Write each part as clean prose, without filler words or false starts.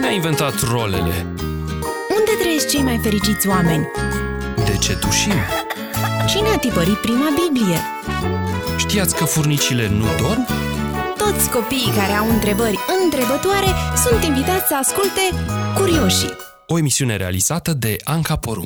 Cine a inventat rolele? Unde trăiesc cei mai fericiți oameni? De ce tușim? Cine a tipărit prima Biblie? Știați că furnicile nu dorm? Toți copiii care au întrebări întrebătoare sunt invitați să asculte Curioșii, O emisiune realizată de Anca Porumb.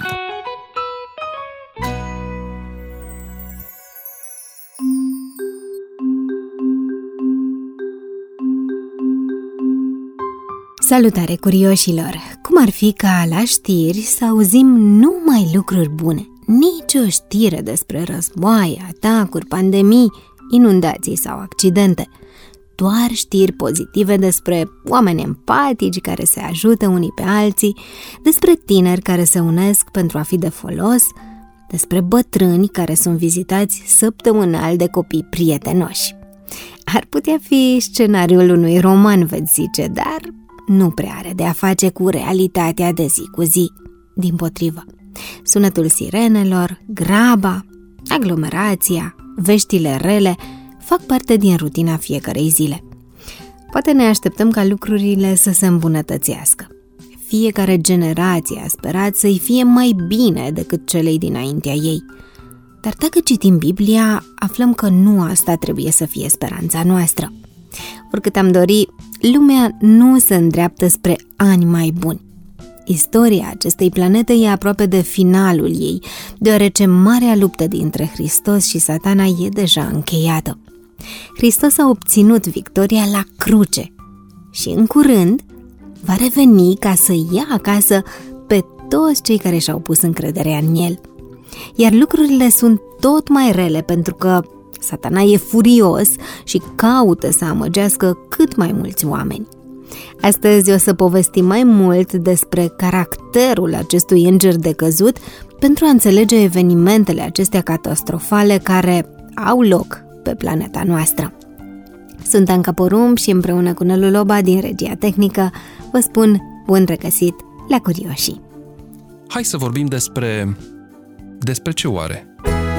Salutare, curioșilor! Cum ar fi ca la știri să auzim numai lucruri bune? Nici o știre despre războaie, atacuri, pandemii, inundații sau accidente. Doar știri pozitive despre oameni empatici care se ajută unii pe alții, despre tineri care se unesc pentru a fi de folos, despre bătrâni care sunt vizitați săptămânal de copii prietenoși. Ar putea fi scenariul unui roman, veți zice, dar nu prea are de a face cu realitatea de zi cu zi. Dimpotrivă, sunetul sirenelor, graba, aglomerația, veștile rele fac parte din rutina fiecărei zile. Poate ne așteptăm ca lucrurile să se îmbunătățească. Fiecare generație a sperat să-i fie mai bine decât celei dinaintea ei. Dar dacă citim Biblia, aflăm că nu asta trebuie să fie speranța noastră. Oricât am dori, lumea nu se îndreaptă spre ani mai buni. Istoria acestei planete e aproape de finalul ei, deoarece marea luptă dintre Hristos și Satana e deja încheiată. Hristos a obținut victoria la cruce și în curând va reveni ca să ia acasă pe toți cei care și-au pus încrederea în el. Iar lucrurile sunt tot mai rele pentru că Satana e furios și caută să amăgească cât mai mulți oameni. Astăzi o să povestim mai mult despre caracterul acestui înger decăzut pentru a înțelege evenimentele acestea catastrofale care au loc pe planeta noastră. Sunt Anca Porumb și împreună cu Nelu Loba din regia tehnică vă spun bun regăsit la Curioșii. Hai să vorbim despre ce oare?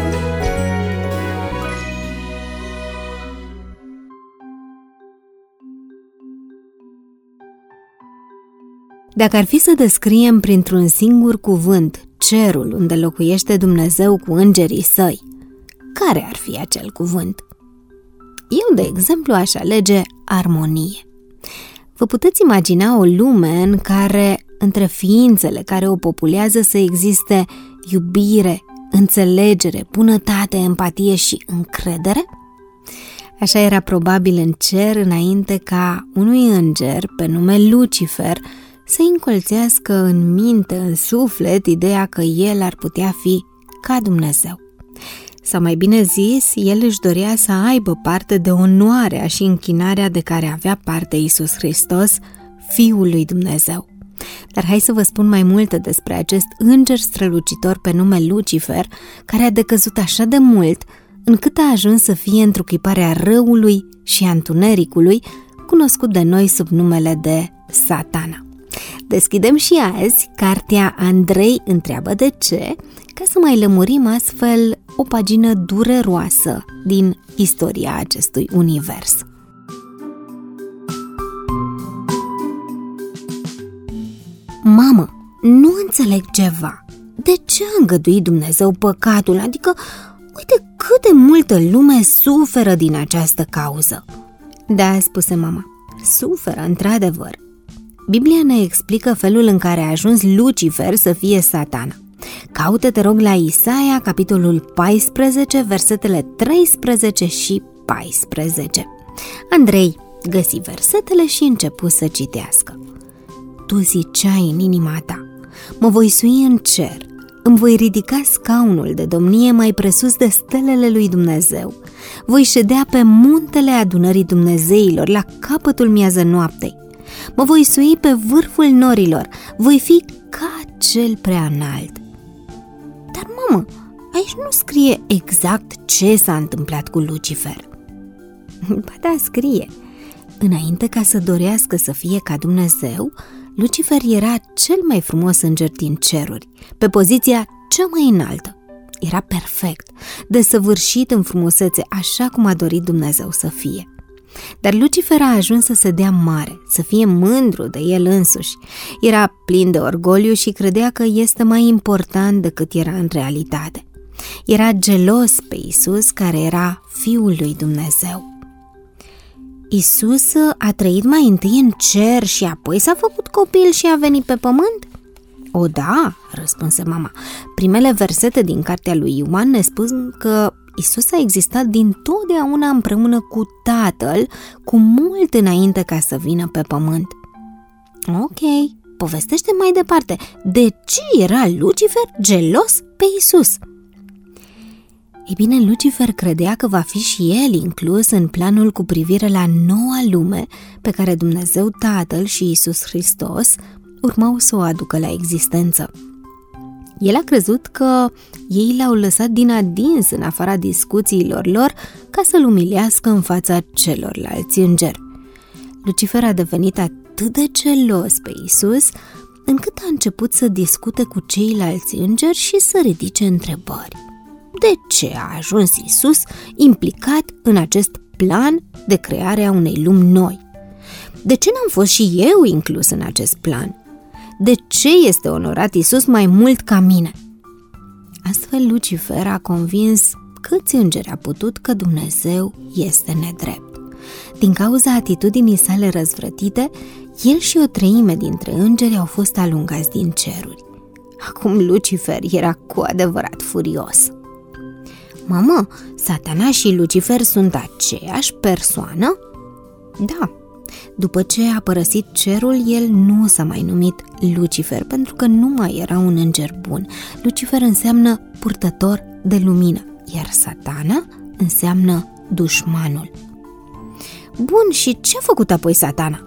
Dacă ar fi să descriem printr-un singur cuvânt cerul unde locuiește Dumnezeu cu îngerii săi, care ar fi acel cuvânt? Eu, de exemplu, aș alege armonie. Vă puteți imagina o lume în care, între ființele care o populează, să existe iubire, înțelegere, bunătate, empatie și încredere? Așa era probabil în cer înainte ca unui înger pe nume Lucifer să încolțească în minte, în suflet, ideea că el ar putea fi ca Dumnezeu. Sau mai bine zis, el își dorea să aibă parte de onoarea și închinarea de care avea parte Iisus Hristos, Fiul lui Dumnezeu. Dar hai să vă spun mai multe despre acest înger strălucitor pe nume Lucifer, care a decăzut așa de mult, încât a ajuns să fie întruchiparea răului și a întunericului, cunoscut de noi sub numele de Satana. Deschidem și azi cartea Andrei întreabă de ce, ca să mai lămurim astfel o pagină dureroasă din istoria acestui univers. Mamă, nu înțeleg ceva. De ce a îngăduit Dumnezeu păcatul? Adică, uite cât de multă lume suferă din această cauză. Da, spuse mama, suferă într-adevăr. Biblia ne explică felul în care a ajuns Lucifer să fie Satana. Caută, te rog, la Isaia, capitolul 14, versetele 13 și 14. Andrei găsi versetele și începu să citească. Tu ziceai în inima ta, mă voi sui în cer, îmi voi ridica scaunul de domnie mai presus de stelele lui Dumnezeu. Voi ședea pe muntele adunării Dumnezeilor, la capătul miază noaptei. Mă voi sui pe vârful norilor, voi fi ca cel prea înalt. Dar, mamă, aici nu scrie exact ce s-a întâmplat cu Lucifer. Ba da, scrie. Înainte ca să dorească să fie ca Dumnezeu, Lucifer era cel mai frumos înger din ceruri, pe poziția cea mai înaltă. Era perfect, desăvârșit în frumusețe, așa cum a dorit Dumnezeu să fie. Dar Lucifer a ajuns să se dea mare, să fie mândru de el însuși. Era plin de orgoliu și credea că este mai important decât era în realitate. Era gelos pe Iisus, care era Fiul lui Dumnezeu. Iisus a trăit mai întâi în cer și apoi s-a făcut copil și a venit pe pământ? O, da, răspunse mama. Primele versete din cartea lui Ioan ne spun că Iisus a existat dintotdeauna împreună cu Tatăl, cu mult înainte ca să vină pe pământ. Ok, povestește mai departe. De ce era Lucifer gelos pe Iisus? Ei bine, Lucifer credea că va fi și el inclus în planul cu privire la noua lume pe care Dumnezeu Tatăl și Iisus Hristos urmau să o aducă la existență. El a crezut că ei l-au lăsat din adins în afara discuțiilor lor ca să-l umilească în fața celorlalți îngeri. Lucifer a devenit atât de gelos pe Iisus încât a început să discute cu ceilalți îngeri și să ridice întrebări. De ce a ajuns Iisus implicat în acest plan de creare a unei lumi noi? De ce n-am fost și eu inclus în acest plan? De ce este onorat Iisus mai mult ca mine? Astfel Lucifer a convins câți îngeri a putut că Dumnezeu este nedrept. Din cauza atitudinii sale răzvrătite, el și o treime dintre îngeri au fost alungați din ceruri. Acum Lucifer era cu adevărat furios. Mamă, Satana și Lucifer sunt aceeași persoană? Da. După ce a părăsit cerul, el nu s-a mai numit Lucifer, pentru că nu mai era un înger bun. Lucifer înseamnă purtător de lumină, iar Satana înseamnă dușmanul. Bun, și ce a făcut apoi Satana?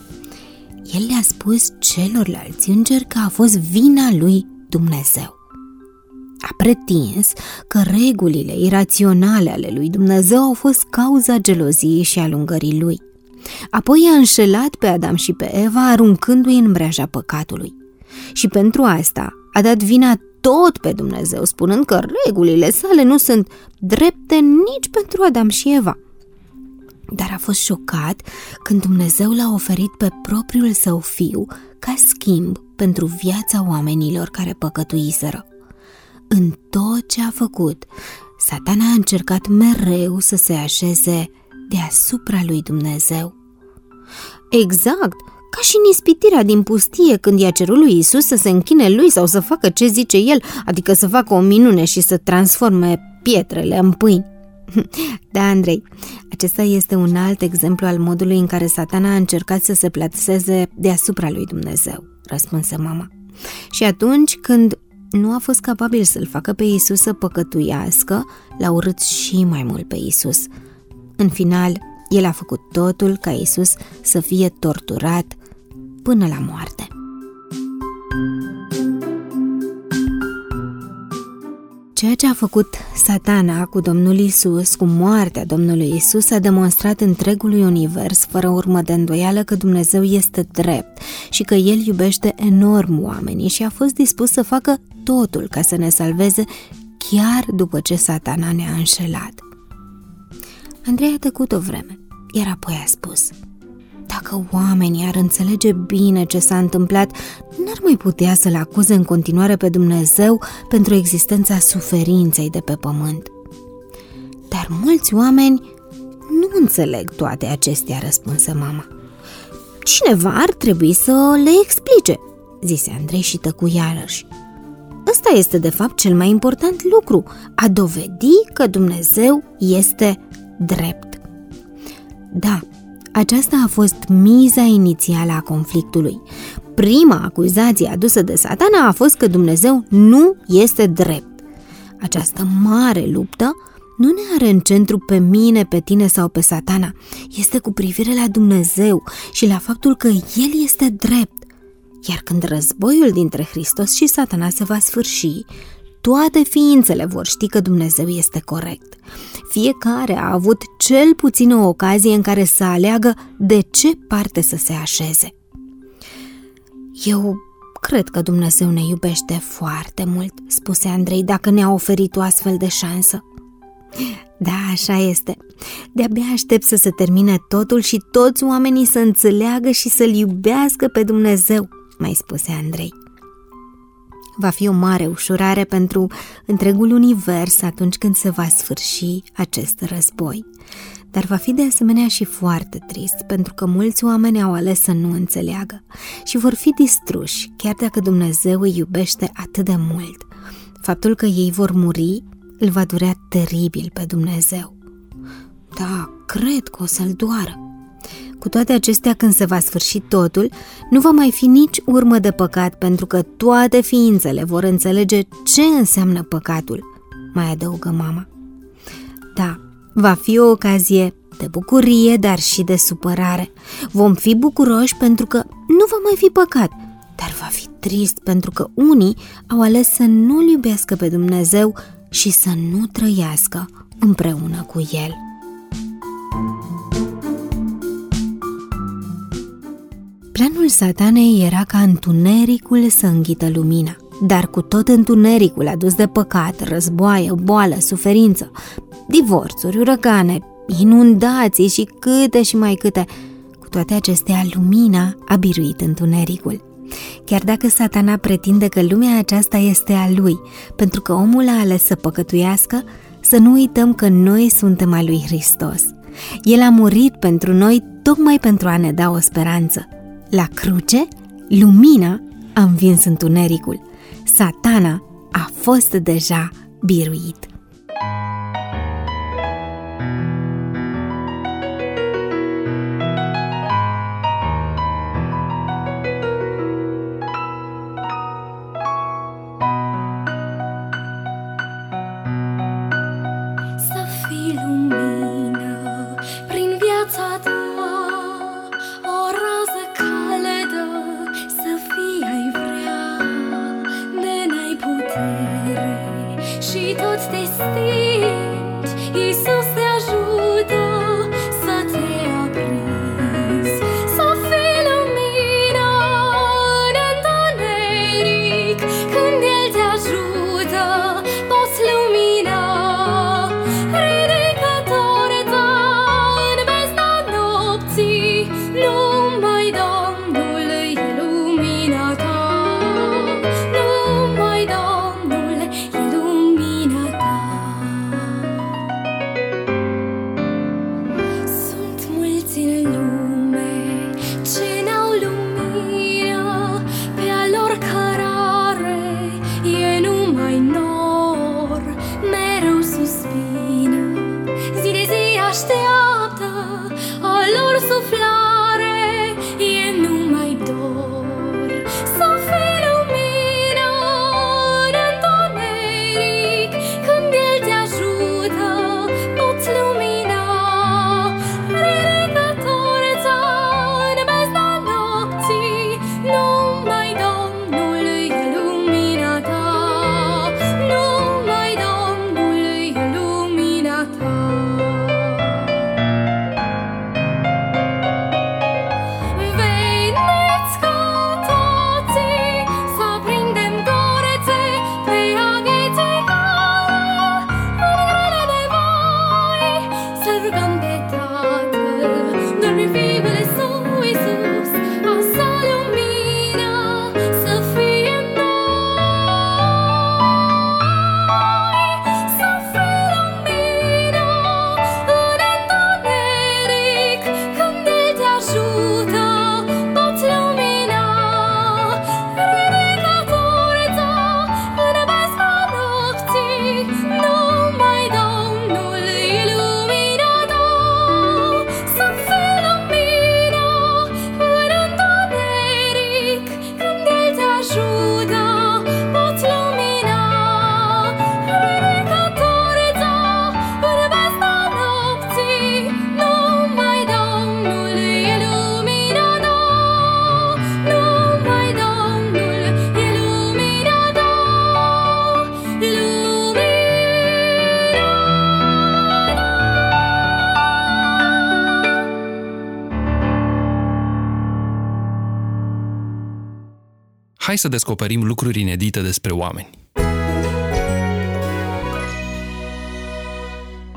El le-a spus celorlalți îngeri că a fost vina lui Dumnezeu. A pretins că regulile iraționale ale lui Dumnezeu au fost cauza geloziei și alungării lui. Apoi i-a înșelat pe Adam și pe Eva, aruncându-i în mreaja păcatului. Și pentru asta a dat vina tot pe Dumnezeu, spunând că regulile sale nu sunt drepte nici pentru Adam și Eva. Dar a fost șocat când Dumnezeu l-a oferit pe propriul său fiu ca schimb pentru viața oamenilor care păcătuiseră. În tot ce a făcut, Satana a încercat mereu să se așeze deasupra lui Dumnezeu. Exact, ca și în ispitirea din pustie, când i-a cerut lui Iisus să se închine lui sau să facă ce zice el, adică să facă o minune și să transforme pietrele în pâini. Da, Andrei, acesta este un alt exemplu al modului în care Satana a încercat să se plaseze deasupra lui Dumnezeu, răspunse mama. Și atunci când nu a fost capabil să-l facă pe Iisus să păcătuiască, l-a urât și mai mult pe Iisus. În final, el a făcut totul ca Iisus să fie torturat până la moarte. Ceea ce a făcut Satana cu Domnul Iisus, cu moartea Domnului Iisus, a demonstrat întregului univers, fără urmă de îndoială, că Dumnezeu este drept și că El iubește enorm oamenii și a fost dispus să facă totul ca să ne salveze, chiar după ce Satana ne-a înșelat. Andrei a tăcut o vreme, iar apoi a spus: dacă oamenii ar înțelege bine ce s-a întâmplat, n-ar mai putea să-L acuze în continuare pe Dumnezeu pentru existența suferinței de pe pământ. Dar mulți oameni nu înțeleg toate acestea, răspunse mama. Cineva ar trebui să le explice, zise Andrei și tăcu iarăși. Ăsta este de fapt cel mai important lucru, a dovedi că Dumnezeu este drept. Da, aceasta a fost miza inițială a conflictului. Prima acuzație adusă de Satana a fost că Dumnezeu nu este drept. Această mare luptă nu ne are în centru pe mine, pe tine sau pe Satana. Este cu privire la Dumnezeu și la faptul că El este drept. Iar când războiul dintre Hristos și Satana se va sfârși, toate ființele vor ști că Dumnezeu este corect. Fiecare a avut cel puțin o ocazie în care să aleagă de ce parte să se așeze. Eu cred că Dumnezeu ne iubește foarte mult, spuse Andrei, dacă ne-a oferit o astfel de șansă. Da, așa este. De-abia aștept să se termine totul și toți oamenii să înțeleagă și să-L iubească pe Dumnezeu, mai spuse Andrei. Va fi o mare ușurare pentru întregul univers atunci când se va sfârși acest război. Dar va fi de asemenea și foarte trist, pentru că mulți oameni au ales să nu înțeleagă și vor fi distruși, chiar dacă Dumnezeu îi iubește atât de mult. Faptul că ei vor muri îl va durea teribil pe Dumnezeu. Da, cred că o să-l doară. Cu toate acestea, când se va sfârși totul, nu va mai fi nici urmă de păcat, pentru că toate ființele vor înțelege ce înseamnă păcatul, mai adăugă mama. Da, va fi o ocazie de bucurie, dar și de supărare. Vom fi bucuroși pentru că nu va mai fi păcat, dar va fi trist pentru că unii au ales să nu-L iubească pe Dumnezeu și să nu trăiască împreună cu El. Planul Satanei era ca întunericul să înghită lumina, dar cu tot întunericul adus de păcat, războaie, boală, suferință, divorțuri, uragane, inundații și câte și mai câte, cu toate acestea lumina a biruit întunericul. Chiar dacă Satana pretinde că lumea aceasta este a lui, pentru că omul a ales să păcătuiască, să nu uităm că noi suntem a lui Hristos. El a murit pentru noi tocmai pentru a ne da o speranță. La cruce, lumina a învins întunericul. Satana a fost deja biruit. Și toți te stingi, Iisus te ajută să te aprinzi. Să fii lumina în întuneric, când El te ajută, poți lumina. Ridicător-te în bezna nopții, numai Domnul e lumina ta. Numai Domnul e lumina ta. Sunt mulți în lume ce n-au lumină, pe a lor cărare e numai nor. Mereu suspină, zi de zi așteaptă, a lor suflare e numai dor. Să fii lumină în întuneric, când El te ajută, poți lumina. Ridicător-te în bezna nopții, numai Domnul e lumina ta. Numai Domnul e lumina ta. Veniți cu toții să aprindem torețe pe aghiții cale, în grele nevoi să rugăm pe Tatăl, dormim Fiul Iisus, asta lumina să fie în noi. Să fii lumina în întuneric, când El te ajută, poți lumina. Ridicător-te în bezna nopții, numai Domnul e lumina ta. Să fii lumina în întuneric, când El te ajută, poți lumina. Ridicător-te în bezna nopții, numai Domnul e lumina ta. Numai Domnul e lumina ta. Hai să descoperim lucruri inedite despre oameni.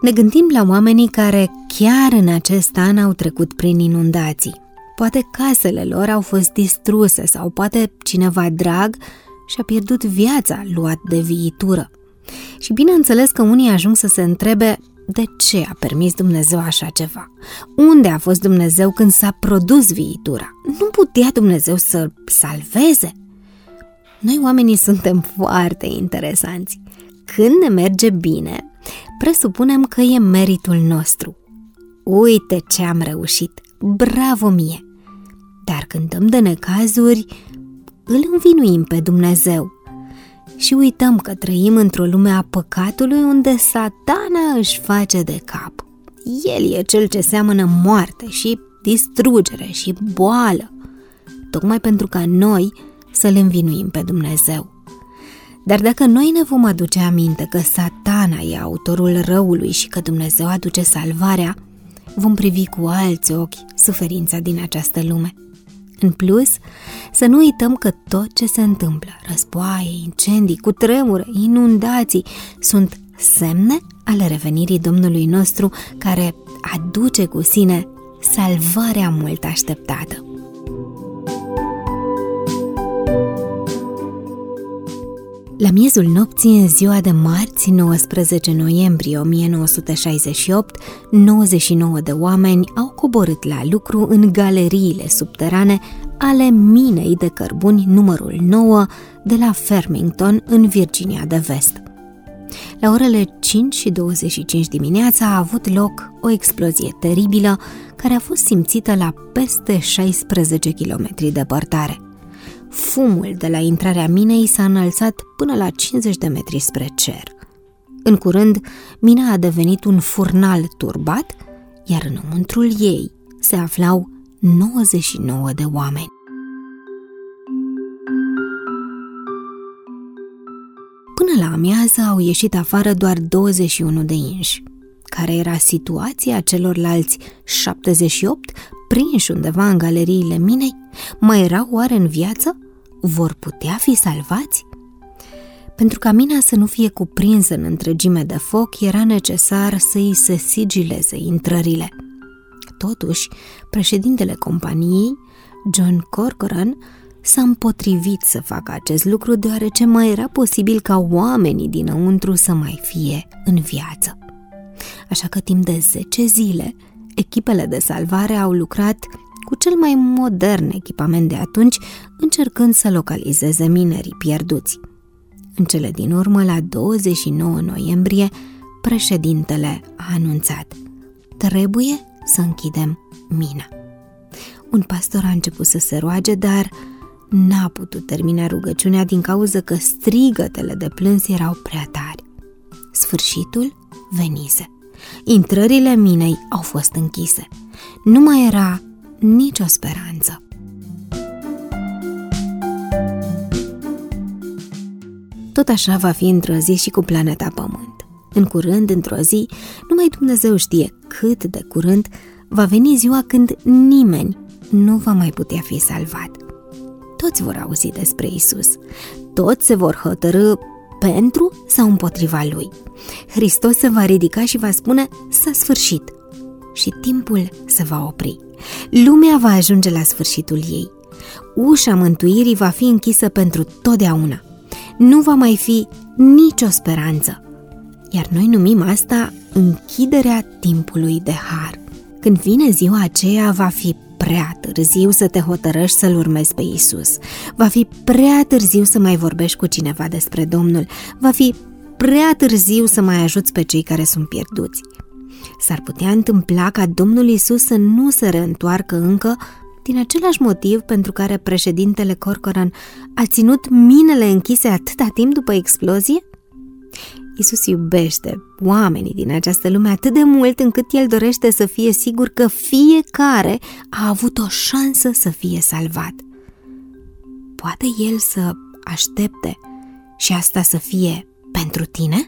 Ne gândim la oamenii care chiar în acest an au trecut prin inundații. Poate casele lor au fost distruse sau poate cineva drag și-a pierdut viața luat de viitură. Și bineînțeles că unii ajung să se întrebe de ce a permis Dumnezeu așa ceva? Unde a fost Dumnezeu când s-a produs viitura? Nu putea Dumnezeu să salveze? Noi oamenii suntem foarte interesanți. Când ne merge bine, presupunem că e meritul nostru. Uite ce am reușit! Bravo mie! Dar când dăm de necazuri, îl învinuim pe Dumnezeu. Și uităm că trăim într-o lume a păcatului unde Satana își face de cap. El e cel ce seamănă moarte și distrugere și boală, tocmai pentru ca noi să-L învinuim pe Dumnezeu. Dar dacă noi ne vom aduce aminte că Satana e autorul răului și că Dumnezeu aduce salvarea, vom privi cu alți ochi suferința din această lume. În plus, să nu uităm că tot ce se întâmplă, războaie, incendii, cutremure, inundații, sunt semne ale revenirii Domnului nostru care aduce cu sine salvarea mult așteptată. La miezul nopții, în ziua de marți, 19 noiembrie 1968, 99 de oameni au coborât la lucru în galeriile subterane ale minei de cărbuni numărul 9 de la Farmington, în Virginia de Vest. La orele 5:25 dimineața a avut loc o explozie teribilă care a fost simțită la peste 16 km departare. Fumul de la intrarea minei s-a înălțat până la 50 de metri spre cer. În curând, mina a devenit un furnal turbat, iar înăuntrul ei se aflau 99 de oameni. Până la amiază au ieșit afară doar 21 de inși. Care era situația celorlalți 78 prinși undeva în galeriile minei? Mai erau oare în viață? Vor putea fi salvați? Pentru ca mina să nu fie cuprinsă în întregime de foc, era necesar să îi se sigileze intrările. Totuși, președintele companiei, John Corcoran, s-a împotrivit să facă acest lucru deoarece mai era posibil ca oamenii dinăuntru să mai fie în viață. Așa că timp de 10 zile, echipele de salvare au lucrat cu cel mai modern echipament de atunci, încercând să localizeze minerii pierduți. În cele din urmă, la 29 noiembrie, președintele a anunțat: trebuie să închidem mina. Un pastor a început să se roage, dar n-a putut termina rugăciunea din cauza că strigătele de plâns erau prea tari. Sfârșitul venise. Intrările minei au fost închise. Nu mai era nicio speranță. Tot așa va fi într-o zi și cu planeta Pământ. În curând, într-o zi, numai Dumnezeu știe cât de curând, va veni ziua când nimeni nu va mai putea fi salvat. Toți vor auzi despre Isus. Toți se vor hotărî pentru sau împotriva Lui. Hristos se va ridica și va spune: s-a sfârșit. Și timpul se va opri. Lumea va ajunge la sfârșitul ei. Ușa mântuirii va fi închisă pentru totdeauna. Nu va mai fi nicio speranță. Iar noi numim asta închiderea timpului de har. Când vine ziua aceea, va fi prea târziu să te hotărăști să-L urmezi pe Isus. Va fi prea târziu să mai vorbești cu cineva despre Domnul. Va fi prea târziu să mai ajuți pe cei care sunt pierduți. S-ar putea întâmpla ca Domnul Isus să nu se reîntoarcă încă din același motiv pentru care președintele Corcoran a ținut minele închise atâta timp după explozie? Isus iubește oamenii din această lume atât de mult încât El dorește să fie sigur că fiecare a avut o șansă să fie salvat. Poate El să aștepte și asta să fie pentru tine?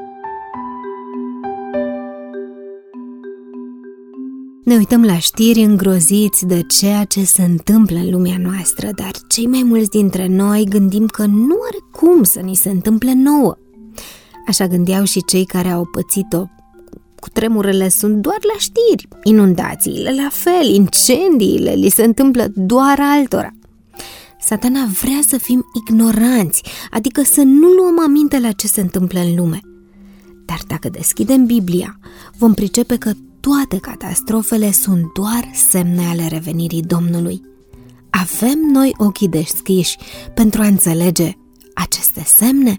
Ne uităm la știri îngroziți de ceea ce se întâmplă în lumea noastră, dar cei mai mulți dintre noi gândim că nu are cum să ni se întâmple nouă. Așa gândeau și cei care au pățit o cutremurele sunt doar la știri, inundațiile la fel, incendiile li se întâmplă doar altora. Satana vrea să fim ignoranți, adică să nu luăm aminte la ce se întâmplă în lume. Dar dacă deschidem Biblia, vom pricepe că toate catastrofele sunt doar semne ale revenirii Domnului. Avem noi ochii deschiși pentru a înțelege aceste semne?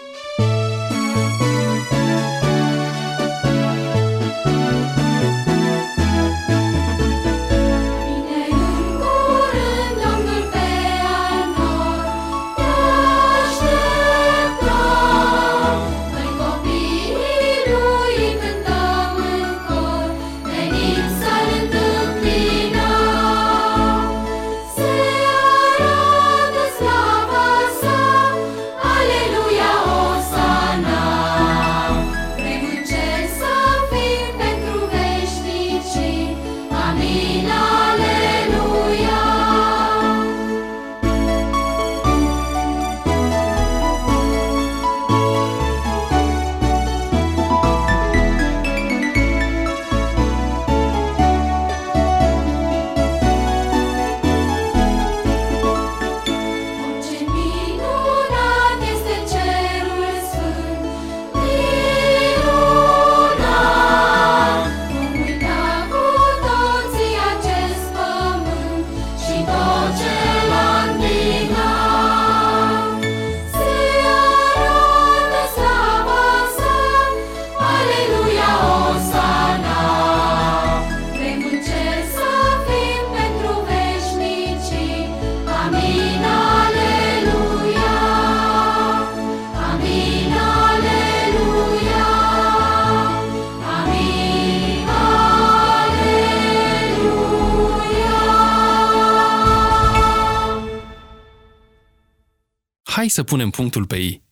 Hai să punem punctul pe I.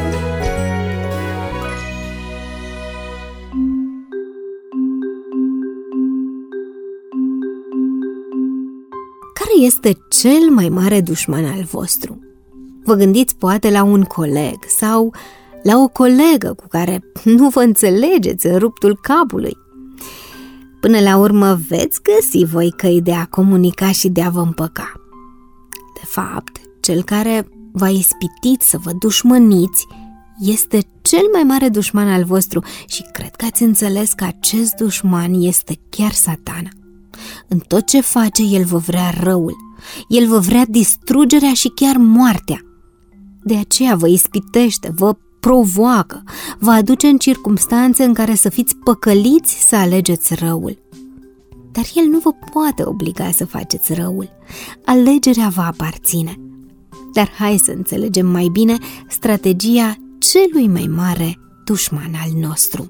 Care este cel mai mare dușman al vostru? Vă gândiți poate la un coleg sau la o colegă cu care nu vă înțelegeți în ruptul capului. Până la urmă veți găsi voi căi de a comunica și de a vă împăca. De fapt, cel care v-a ispitit să vă dușmăniți este cel mai mare dușman al vostru și cred că ați înțeles că acest dușman este chiar Satana. În tot ce face, el vă vrea răul, el vă vrea distrugerea și chiar moartea. De aceea vă ispitește, vă provoacă, vă aduce în circumstanțe în care să fiți păcăliți să alegeți răul. Dar el nu vă poate obliga să faceți răul. Alegerea vă aparține. Dar hai să înțelegem mai bine strategia celui mai mare dușman al nostru.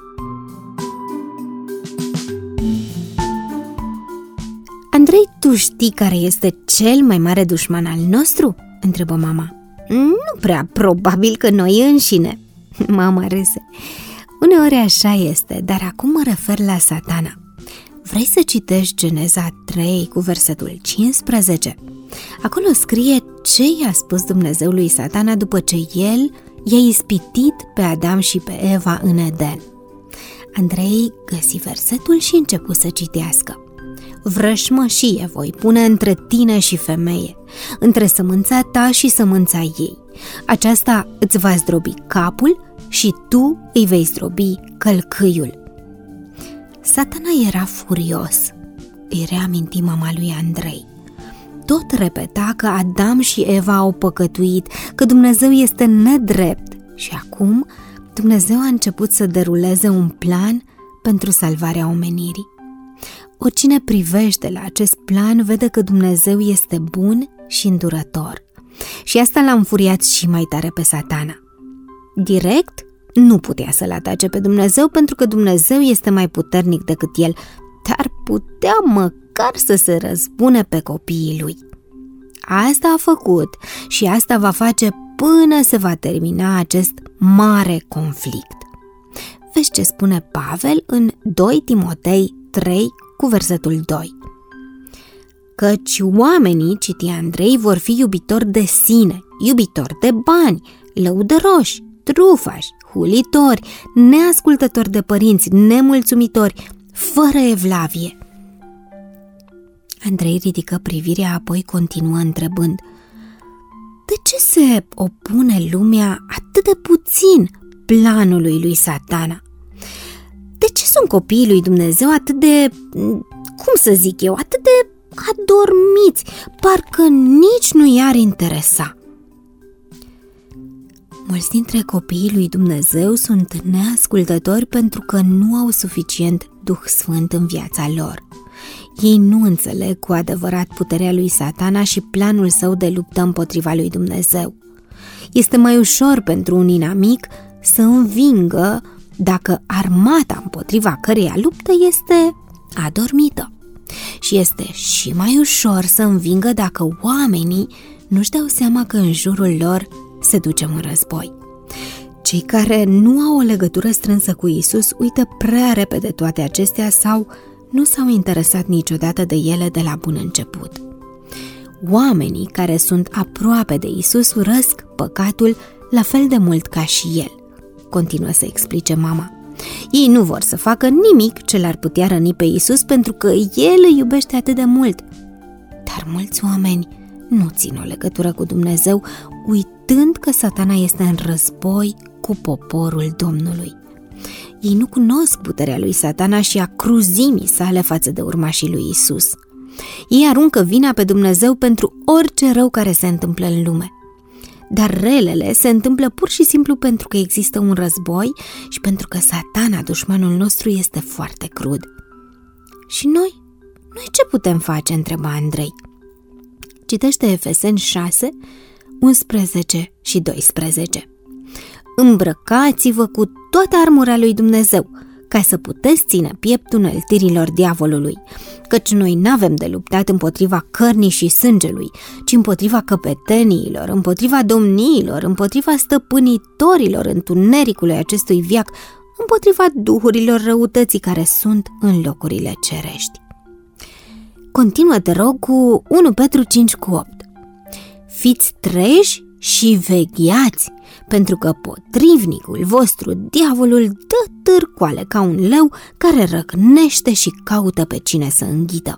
Andrei, tu știi care este cel mai mare dușman al nostru? Întrebă mama. Nu prea, probabil că noi înșine. Mama râse. Uneori așa este, dar acum mă refer la Satana. Vrei să citești Geneza 3 cu versetul 15? Acolo scrie ce i-a spus Dumnezeu lui Satana după ce el i-a ispitit pe Adam și pe Eva în Eden. Andrei găsi versetul și începu să citească. Vrășmășie voi pune între tine și femeie, între sămânța ta și sămânța ei. Aceasta îți va zdrobi capul și tu îi vei zdrobi călcâiul. Satana era furios, îi reaminti mama lui Andrei. Tot repeta că Adam și Eva au păcătuit, că Dumnezeu este nedrept și acum Dumnezeu a început să deruleze un plan pentru salvarea omenirii. Oricine privește la acest plan vede că Dumnezeu este bun și îndurător. Și asta l-a înfuriat și mai tare pe Satana. Direct, nu putea să-l atace pe Dumnezeu pentru că Dumnezeu este mai puternic decât el, dar putea măcar să se răzbune pe copiii lui. Asta a făcut și asta va face până se va termina acest mare conflict. Vezi ce spune Pavel în 2 Timotei 3 cu versetul 2. Căci oamenii, citi Andrei, vor fi iubitori de sine, iubitori de bani, lăudăroși, trufași, hulitori, neascultători de părinți, nemulțumitori, fără evlavie. Andrei ridică privirea, apoi continuă întrebând: de ce se opune lumea atât de puțin planului lui Satana? De ce sunt copiii lui Dumnezeu atât de, cum să zic eu, atât de adormiți, parcă nici nu i-ar interesa? Mulți dintre copiii lui Dumnezeu sunt neascultători pentru că nu au suficient Duh Sfânt în viața lor. Ei nu înțeleg cu adevărat puterea lui Satana și planul său de luptă împotriva lui Dumnezeu. Este mai ușor pentru un inamic să învingă dacă armata împotriva căreia luptă este adormită. Și este și mai ușor să învingă dacă oamenii nu-și dau seama că în jurul lor se duce un război. Cei care nu au o legătură strânsă cu Isus uită prea repede toate acestea sau nu s-au interesat niciodată de ele de la bun început. Oamenii care sunt aproape de Isus urăsc păcatul la fel de mult ca și El, continuă să explice mama. Ei nu vor să facă nimic ce l-ar putea răni pe Isus pentru că El îi iubește atât de mult. Dar mulți oameni nu țin o legătură cu Dumnezeu, uitând că Satana este în război cu poporul Domnului. Ei nu cunosc puterea lui Satana și a cruzimii sale față de urmașii lui Isus. Ei aruncă vina pe Dumnezeu pentru orice rău care se întâmplă în lume. Dar relele se întâmplă pur și simplu pentru că există un război și pentru că Satana, dușmanul nostru, este foarte crud. Și noi ce putem face? Întreba Andrei. Citește Efeseni 6, 11 și 12. Îmbrăcați-vă cu toată armura lui Dumnezeu, ca să puteți ține piept uneltirilor diavolului, căci noi n-avem de luptat împotriva cărnii și sângelui, ci împotriva căpeteniilor, împotriva domniilor, împotriva stăpânitorilor întunericului acestui veac, împotriva duhurilor răutății care sunt în locurile cerești. Continuă, te rog, cu 1 Petru 5:8. Fiți treji și vegheați, pentru că potrivnicul vostru, diavolul, dă târcoale ca un leu care răcnește și caută pe cine să înghită.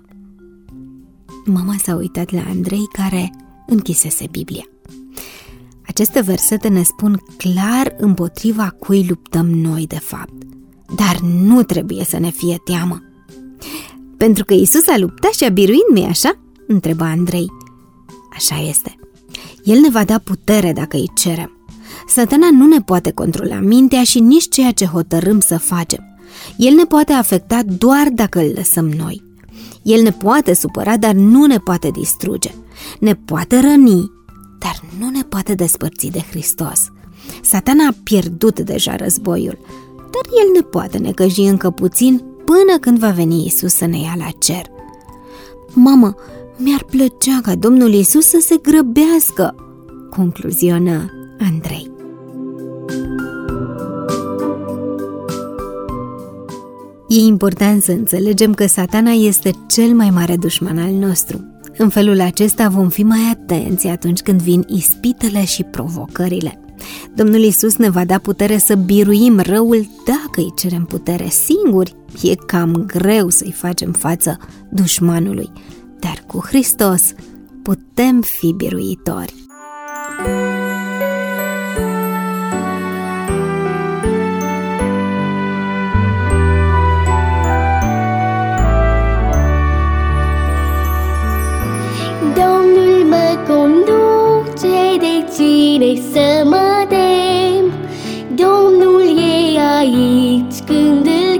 Mama s-a uitat la Andrei, care închisese Biblia. Aceste versete ne spun clar împotriva cui luptăm noi de fapt. Dar nu trebuie să ne fie teamă. Pentru că Isus a luptat și a biruit, nu-i așa? Întreba Andrei. Așa este. El ne va da putere dacă îi cerem. Satana nu ne poate controla mintea și nici ceea ce hotărâm să facem. El ne poate afecta doar dacă îl lăsăm noi. El ne poate supăra, dar nu ne poate distruge. Ne poate răni, dar nu ne poate despărți de Hristos. Satana a pierdut deja războiul, dar el ne poate necăji încă puțin până când va veni Isus să ne ia la cer. Mamă, mi-ar plăcea ca Domnul Isus să se grăbească, concluzionă Andrei. E important să înțelegem că Satana este cel mai mare dușman al nostru. În felul acesta vom fi mai atenți atunci când vin ispitele și provocările. Domnul Iisus ne va da putere să biruim răul dacă îi cerem putere singuri. E cam greu să-i facem față dușmanului, dar cu Hristos putem fi biruitori. Domnul mă conduce, de cine să mă tem? Domnul e aici când îl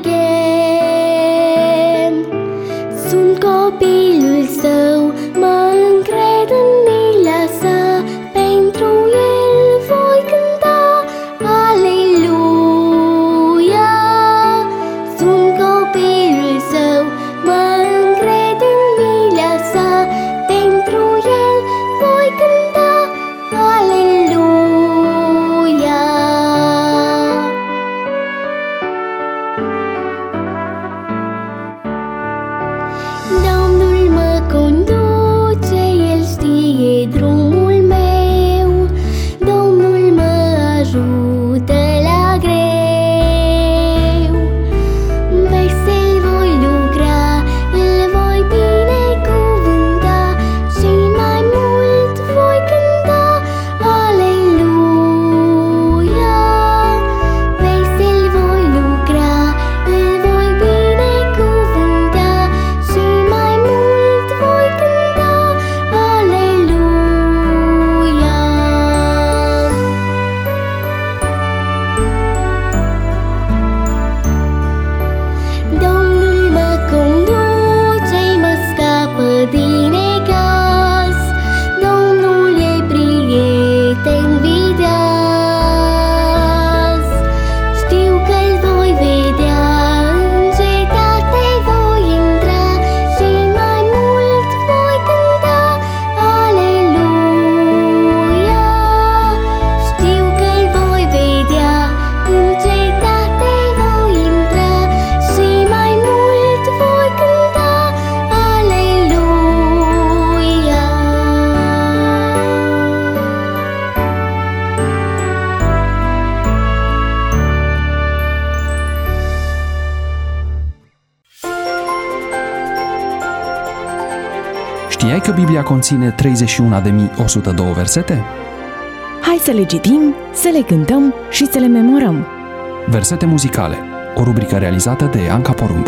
chem. Sunt copilul său, mă încred în mila sa, pentru Știai că Biblia conține 31.102 versete? Hai să le citim, să le cântăm și să le memorăm. Versete muzicale, o rubrică realizată de Anca Porumb.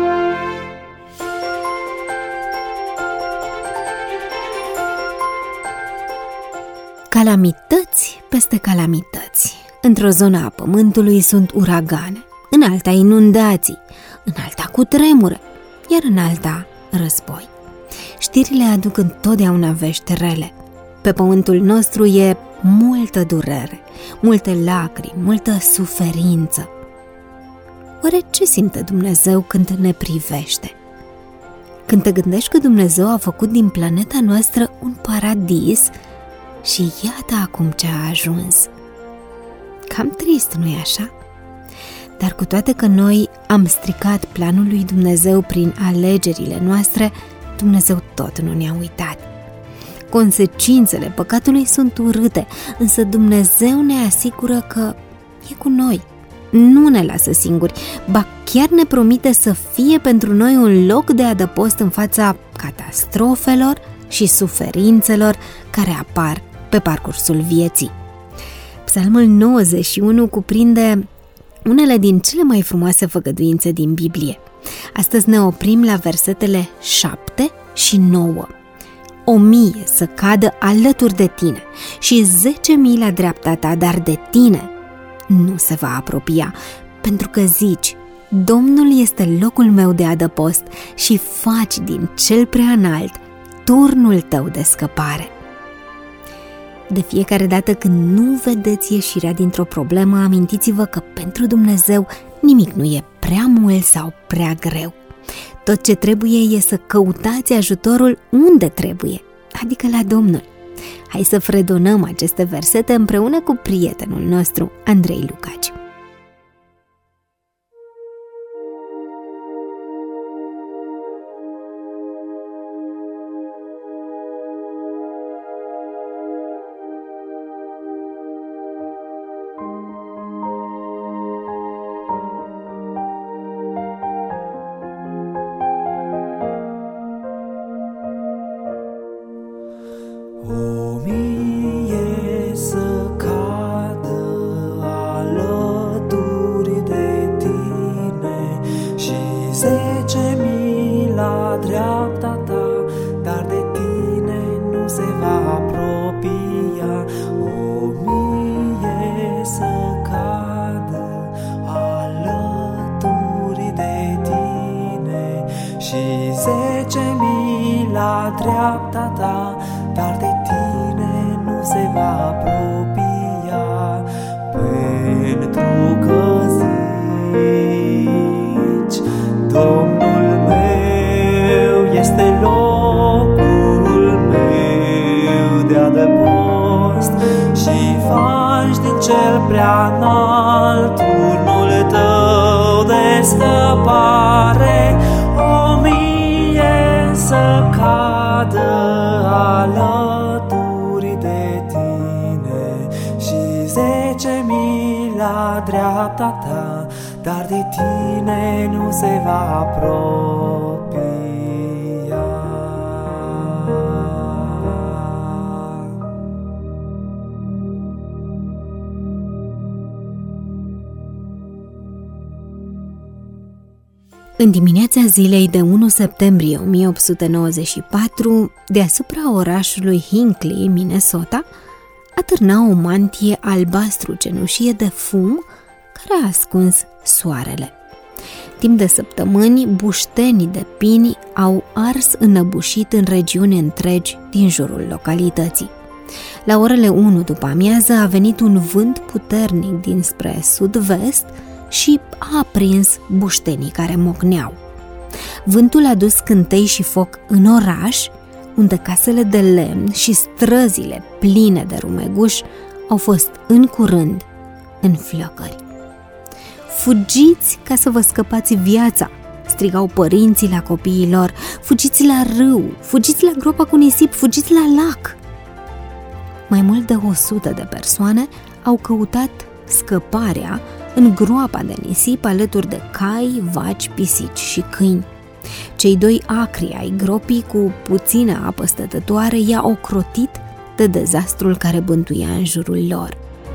Calamități peste calamități. Într-o zonă a pământului sunt uragane, în alta inundații, în alta cutremure, iar în alta război. Știrile aduc întotdeauna vești rele. Pe pământul nostru e multă durere, multe lacrimi, multă suferință. Oare ce simte Dumnezeu când ne privește? Când te gândești că Dumnezeu a făcut din planeta noastră un paradis și iată acum ce a ajuns. Cam trist, nu-i așa? Dar cu toate că noi am stricat planul lui Dumnezeu prin alegerile noastre, Dumnezeu tot nu ne-a uitat. Consecințele păcatului sunt urâte, însă Dumnezeu ne asigură că e cu noi. Nu ne lasă singuri, ba chiar ne promite să fie pentru noi un loc de adăpost în fața catastrofelor și suferințelor care apar pe parcursul vieții. Psalmul 91 cuprinde unele din cele mai frumoase făgăduințe din Biblie. Astăzi ne oprim la versetele 7 și 9. 1000 să cadă alături de tine și 10.000 la dreapta ta, dar de tine nu se va apropia, pentru că zici: Domnul este locul meu de adăpost și faci din cel prea înalt turnul tău de scăpare. De fiecare dată când nu vedeți ieșirea dintr-o problemă, amintiți-vă că pentru Dumnezeu nimic nu e prea mult sau prea greu. Tot ce trebuie e să căutați ajutorul unde trebuie, adică la Domnul. Hai să fredonăm aceste versete împreună cu prietenul nostru, Andrei Lucaci. Dreapta ta, dar de tine nu se va apropia, pentru că zici: Domnul meu este locul meu de adăpost și faci din cel prea înalt turnul tău de scăpare. 1000 să cadă alături de tine și 10.000 la dreapta ta, dar de tine nu se va apropia. În dimineața zilei de 1 septembrie 1894, deasupra orașului Hinckley, Minnesota, atârna o mantie albastru-cenușie de fum care a ascuns soarele. Timp de săptămâni, buștenii de pini au ars înăbușit în regiuni întregi din jurul localității. La orele 1 după amiază a venit un vânt puternic dinspre sud-vest și a aprins buștenii care mocneau. Vântul a dus scântei și foc în oraș, unde casele de lemn și străzile pline de rumeguși au fost în curând în flăcări. Fugiți ca să vă scăpați viața, strigau părinții la copiii lor, fugiți la râu, fugiți la groapa cu nisip, fugiți la lac. Mai mult de 100 de persoane au căutat scăparea în groapa de nisip alături de cai, vaci, pisici și câini. Cei doi acri ai gropii cu puțină apă stătătoare i-a ocrotit de dezastrul care bântuia în jurul lor.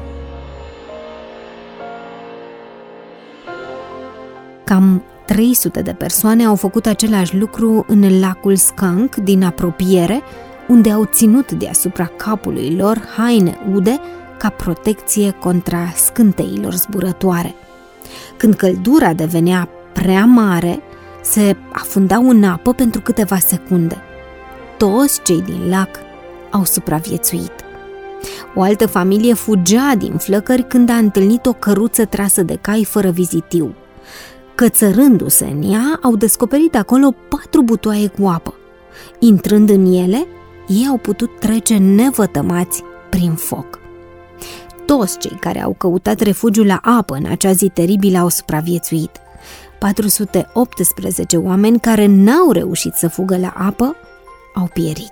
Cam 300 de persoane au făcut același lucru în lacul Skunk din apropiere, unde au ținut deasupra capului lor haine ude ca protecție contra scânteilor zburătoare. Când căldura devenea prea mare, se afundau în apă pentru câteva secunde. Toți cei din lac au supraviețuit. O altă familie fugea din flăcări când a întâlnit o căruță trasă de cai fără vizitiu. Cățărându-se în ea, au descoperit acolo 4 butoaie cu apă. Intrând în ele, ei au putut trece nevătămați prin foc. Toți cei care au căutat refugiu la apă în acea zi teribilă au supraviețuit. 418 oameni care n-au reușit să fugă la apă au pierit.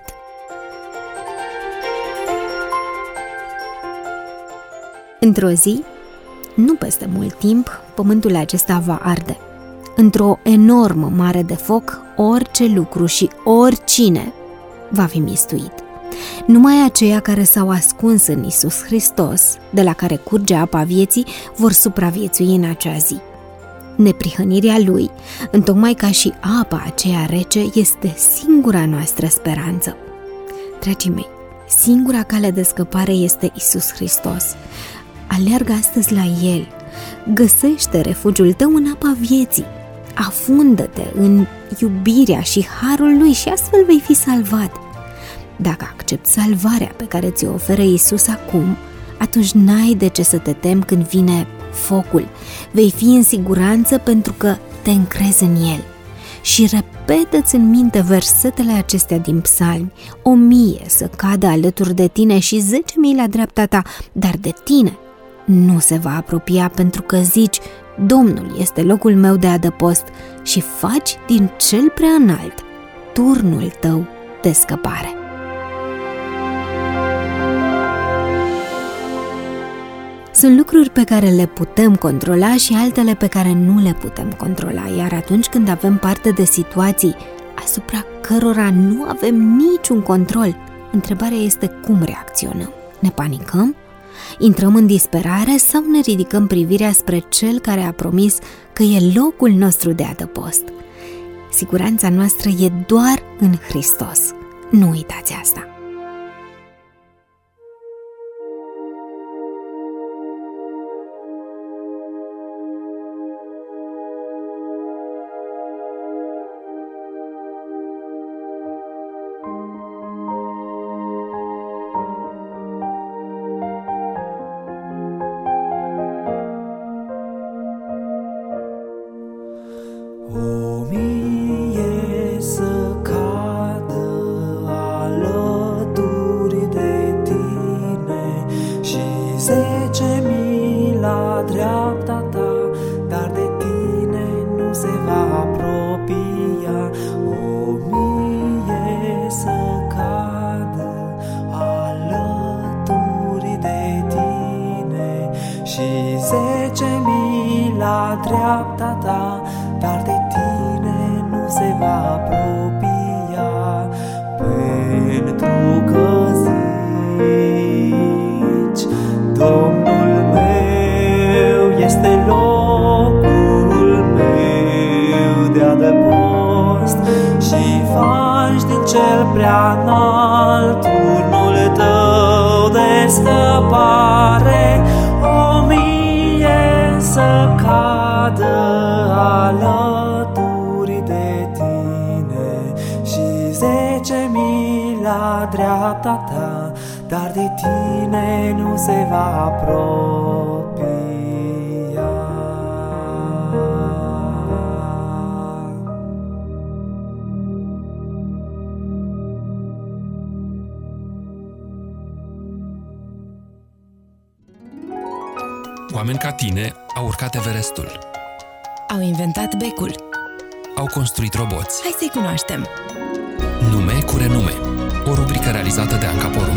Într-o zi, nu peste mult timp, pământul acesta va arde. Într-o enormă mare de foc, orice lucru și oricine va fi mistuit. Numai aceia care s-au ascuns în Iisus Hristos, de la care curge apa vieții, vor supraviețui în acea zi. Neprihănirea Lui, întocmai ca și apa aceea rece, este singura noastră speranță. Dragii mei, singura cale de scăpare este Iisus Hristos. Aleargă astăzi la El, găsește refugiul tău în apa vieții, afundă-te în iubirea și harul Lui și astfel vei fi salvat. Dacă accepti salvarea pe care ți-o oferă Iisus acum, atunci n-ai de ce să te temi când vine focul. Vei fi în siguranță pentru că te încrezi în El. Și repetă-ți în minte versetele acestea din psalmi: 1000 să cadă alături de tine și 10.000 la dreapta ta, dar de tine nu se va apropia, pentru că zici: Domnul este locul meu de adăpost, și faci din cel prea înalt turnul tău de scăpare. Sunt lucruri pe care le putem controla și altele pe care nu le putem controla, iar atunci când avem parte de situații asupra cărora nu avem niciun control, întrebarea este cum reacționăm. Ne panicăm? Intrăm în disperare sau ne ridicăm privirea spre Cel care a promis că e locul nostru de adăpost? Siguranța noastră e doar în Hristos. Nu uitați asta! Dreapta ta, dar de tine nu se va apropia, pentru că zici: Domnul meu este locul meu de adăpost, și faci din cel prea înalt turnul tău de scăpare. 1000 să cadă alături de tine și 10.000 la dreapta ta, dar de tine nu se va apropia. Oameni ca tine au urcat Everestul. Au inventat becul. Au construit roboți. Hai să-i cunoaștem. Nume cu renume. O rubrică realizată de Anca Porumb.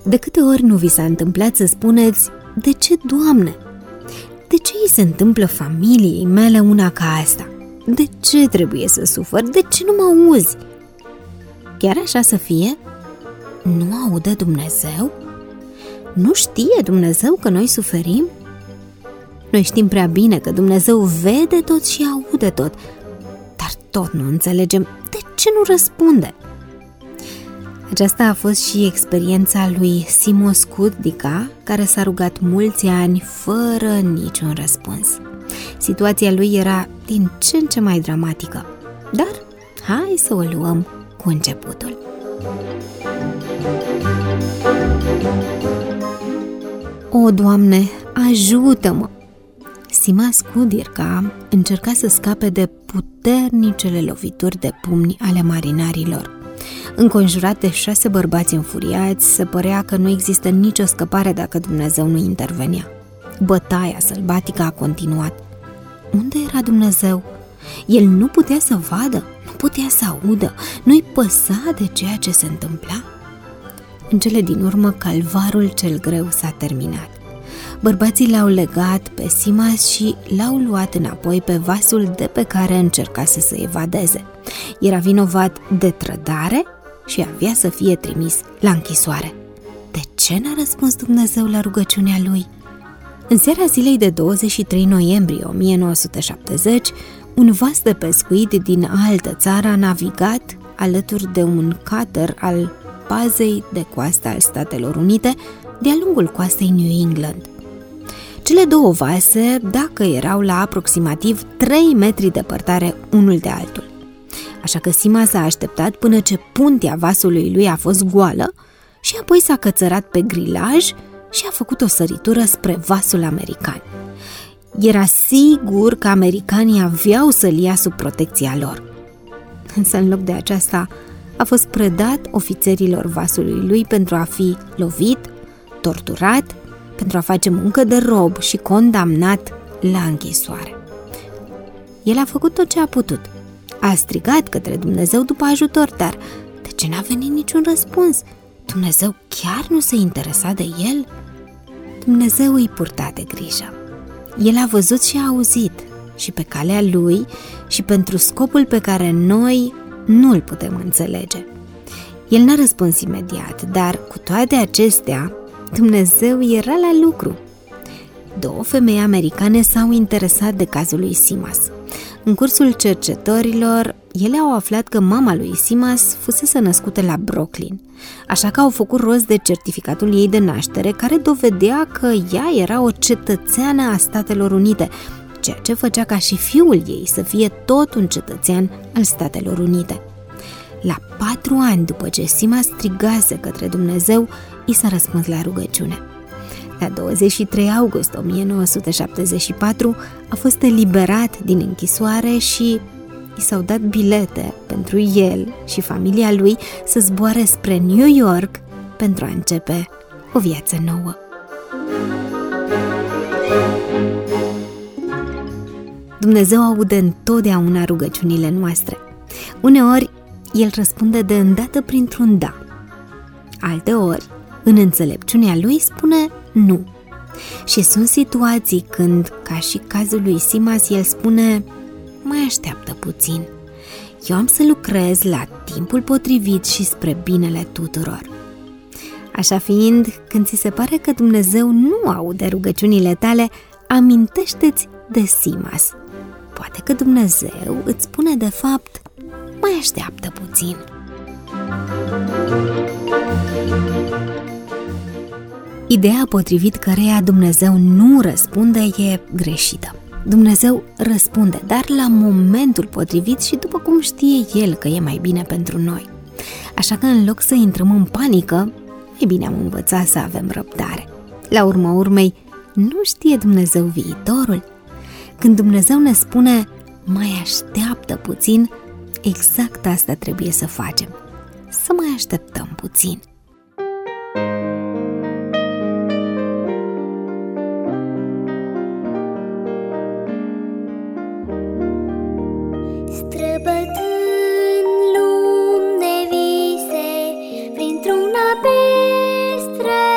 De câte ori nu vi s-a întâmplat să spuneți: de ce, Doamne? De ce îi se întâmplă familiei mele una ca asta? De ce trebuie să sufăr? De ce nu mă auzi? Chiar așa să fie? Nu aude Dumnezeu? Nu știe Dumnezeu că noi suferim? Noi știm prea bine că Dumnezeu vede tot și aude tot, dar tot nu înțelegem de ce nu răspunde. Aceasta a fost și experiența lui Simo Skutdika, care s-a rugat mulți ani fără niciun răspuns. Situația lui era din ce în ce mai dramatică, dar hai să o luăm cu începutul. O, Doamne, ajută-mă! Simo Skutdika încerca să scape de puternicele lovituri de pumni ale marinarilor. Înconjurat de 6 bărbați înfuriați, se părea că nu există nicio scăpare dacă Dumnezeu nu intervenea. Bătaia sălbatică a continuat. Unde era Dumnezeu? El nu putea să vadă, nu putea să audă, nu-i păsa de ceea ce se întâmpla. În cele din urmă, calvarul cel greu s-a terminat. Bărbații l-au legat pe Simas și l-au luat înapoi pe vasul de pe care încerca să se evadeze. Era vinovat de trădare și avea să fie trimis la închisoare. De ce n-a răspuns Dumnezeu la rugăciunea lui? În seara zilei de 23 noiembrie 1970, un vas de pescuit din altă țară a navigat alături de un cutter al pazei de coastă al Statelor Unite de-a lungul coastei New England. Cele două vase, dacă erau la aproximativ 3 metri departare unul de altul. Așa că Simo s-a așteptat până ce puntea vasului lui a fost goală și apoi s-a cățărat pe grilaj și a făcut o săritură spre vasul american. Era sigur că americanii aveau să-l ia sub protecția lor. Însă în loc de aceasta a fost predat ofițerilor vasului lui pentru a fi lovit, torturat, pentru a face muncă de rob și condamnat la închisoare. El a făcut tot ce a putut. A strigat către Dumnezeu după ajutor, dar de ce n-a venit niciun răspuns? Dumnezeu chiar nu se interesa de el? Dumnezeu îi purta de grijă. El a văzut și a auzit, și pe calea lui și pentru scopul pe care noi nu îl putem înțelege. El n-a răspuns imediat, dar cu toate acestea, Dumnezeu era la lucru. 2 femei americane s-au interesat de cazul lui Simas. În cursul cercetărilor, ele au aflat că mama lui Simas fusese născută la Brooklyn, așa că au făcut rost de certificatul ei de naștere, care dovedea că ea era o cetățeană a Statelor Unite, ceea ce făcea ca și fiul ei să fie tot un cetățean al Statelor Unite. La 4 ani după ce Simas strigase către Dumnezeu, i s-a răspuns la rugăciune. La 23 august 1974 a fost eliberat din închisoare și i s-au dat bilete pentru el și familia lui să zboare spre New York pentru a începe o viață nouă. Dumnezeu aude întotdeauna rugăciunile noastre. Uneori, El răspunde de îndată printr-un da. Alteori, în înțelepciunea Lui, spune nu. Și sunt situații când, ca și cazul lui Simas, El spune: mai așteaptă puțin. Eu am să lucrez la timpul potrivit și spre binele tuturor. Așa fiind, când ți se pare că Dumnezeu nu aude rugăciunile tale, amintește-ți de Simas. Poate că Dumnezeu îți spune de fapt: mai așteaptă puțin. Ideea potrivit căreia Dumnezeu nu răspunde e greșită. Dumnezeu răspunde, dar la momentul potrivit și după cum știe El că e mai bine pentru noi. Așa că în loc să intrăm în panică, e bine am învățat să avem răbdare. La urma urmei, nu știe Dumnezeu viitorul? Când Dumnezeu ne spune: mai așteaptă puțin, exact asta trebuie să facem. Să mai așteptăm puțin. Străbătând lumi de vise, printr-una pestră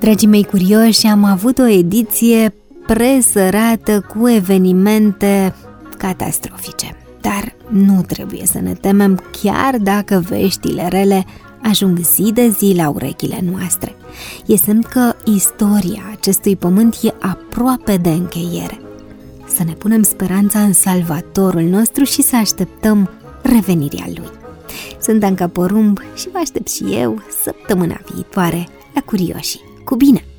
Dragii mei curioși, am avut o ediție presărată cu evenimente catastrofice. Dar nu trebuie să ne temem, chiar dacă veștile rele ajung zi de zi la urechile noastre. E semn că istoria acestui pământ e aproape de încheiere. Să ne punem speranța în Salvatorul nostru și să așteptăm revenirea Lui. Sunt Anca Porumb și vă aștept și eu săptămâna viitoare la Curioșii. Cu bine!